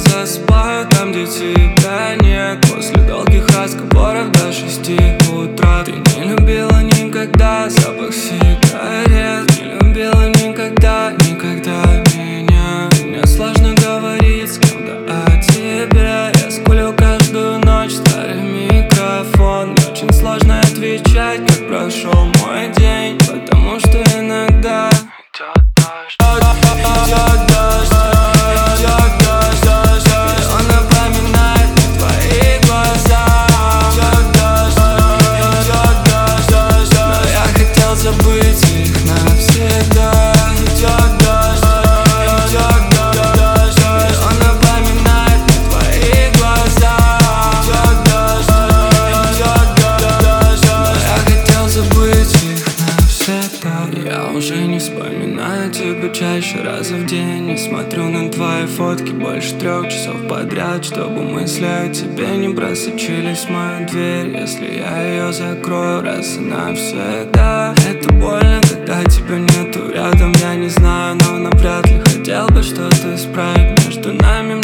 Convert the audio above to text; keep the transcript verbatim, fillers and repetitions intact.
засыпаю там, где тебя нет. После долгих разговоров до шести утра. Ты не любила никогда запах сигарет, не любила никогда, никогда меня. Мне сложно говорить с кем-то о тебе. Я скулю каждую ночь, старый микрофон. Мне очень сложно отвечать, как прошел мой день, потому что иногда идет дождь, идет дождь, идет дождь, дождь, дождь. Он напоминает мне твои глаза. Идет дождь, идет дождь, дождь, дождь. Но я хотел забыть их навсегда. Идет дождь, идет дождь, дождь, дождь. Он напоминает мне твои глаза. Идет дождь, идет дождь, дождь, дождь. Но я хотел забыть их навсегда. Я уже не вспоминаю тебя чаще раза в день. Не смотрю на твои фотки больше трех часов подряд, чтобы мысли о тебе не просочились в мою дверь. Если я ее закрою раз и навсегда. Это больно, когда тебя нету рядом. Я не знаю, но навряд ли хотел бы что-то исправить между нами.